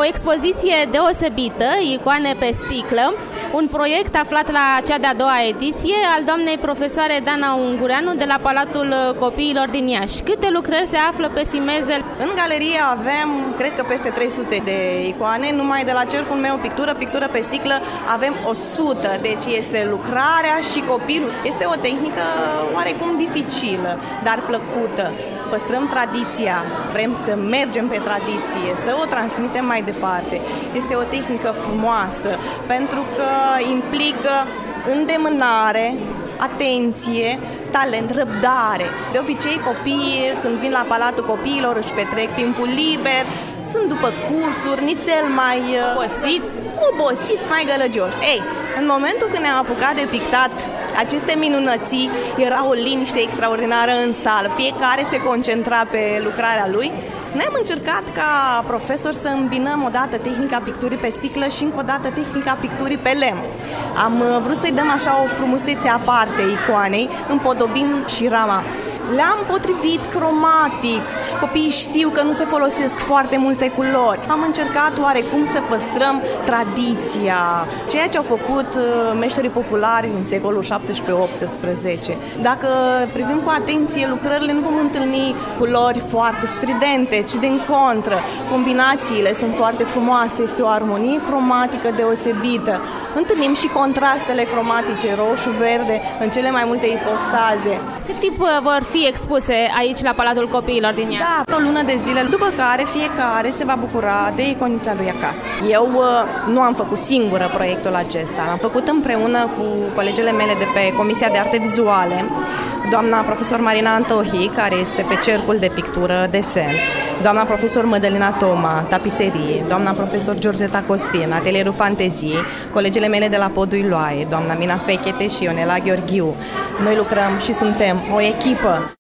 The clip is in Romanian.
expoziție deosebită, icoane pe sticlă, un proiect aflat la cea de-a doua ediție al doamnei profesoare Dana Ungureanu de la Palatul Copiilor din Iași. Câte lucrări se află pe Simeze? În galerie avem, cred că peste 300 de icoane, numai de la cercul meu pictură pe sticlă avem 100, deci este lucrarea și copilul. Este o tehnică oarecum dificilă, dar plăcută. Păstrăm tradiția, vrem să mergem pe tradiție, să o transmitem mai departe. Este o tehnică frumoasă, pentru că implică îndemânare, atenție, talent, răbdare. De obicei, copiii, când vin la Palatul Copiilor, își petrec timpul liber, sunt după cursuri, nițel mai obosiți, mai gălăgioși. Ei, în momentul când ne-am apucat de pictat aceste minunății, era o liniște extraordinară în sală. Fiecare se concentra pe lucrarea lui. Noi am încercat ca profesor să îmbinăm odată tehnica picturii pe sticlă și încă o dată tehnica picturii pe lemn. Am vrut să-i dăm așa o frumusețe aparte icoanei, împodobim și rama. Le-am potrivit cromatic. Copiii știu că nu se folosesc foarte multe culori. Am încercat oarecum să păstrăm tradiția, ceea ce au făcut meșterii populari în secolul 17-18. Dacă privim cu atenție lucrările, nu vom întâlni culori foarte stridente, ci din contră. Combinațiile sunt foarte frumoase, este o armonie cromatică deosebită. Întâlnim și contrastele cromatice, roșu-verde, în cele mai multe ipostaze. Cât timp vor fi expuse aici la Palatul Copiilor din Iași? Da, o lună de zile, după care fiecare se va bucura de iconița lui acasă. Eu nu am făcut singură proiectul acesta, l-am făcut împreună cu colegele mele de pe Comisia de Arte Vizuale, doamna profesor Marina Antohi, care este pe cercul de pictură desen, doamna profesor Mădălina Toma, tapiserie, doamna profesor Georgeta Costin, atelierul fanteziei, colegele mele de la Podul Iloae, doamna Mina Fechete și Ionela Gheorghiu. Noi lucrăm și suntem o echipă.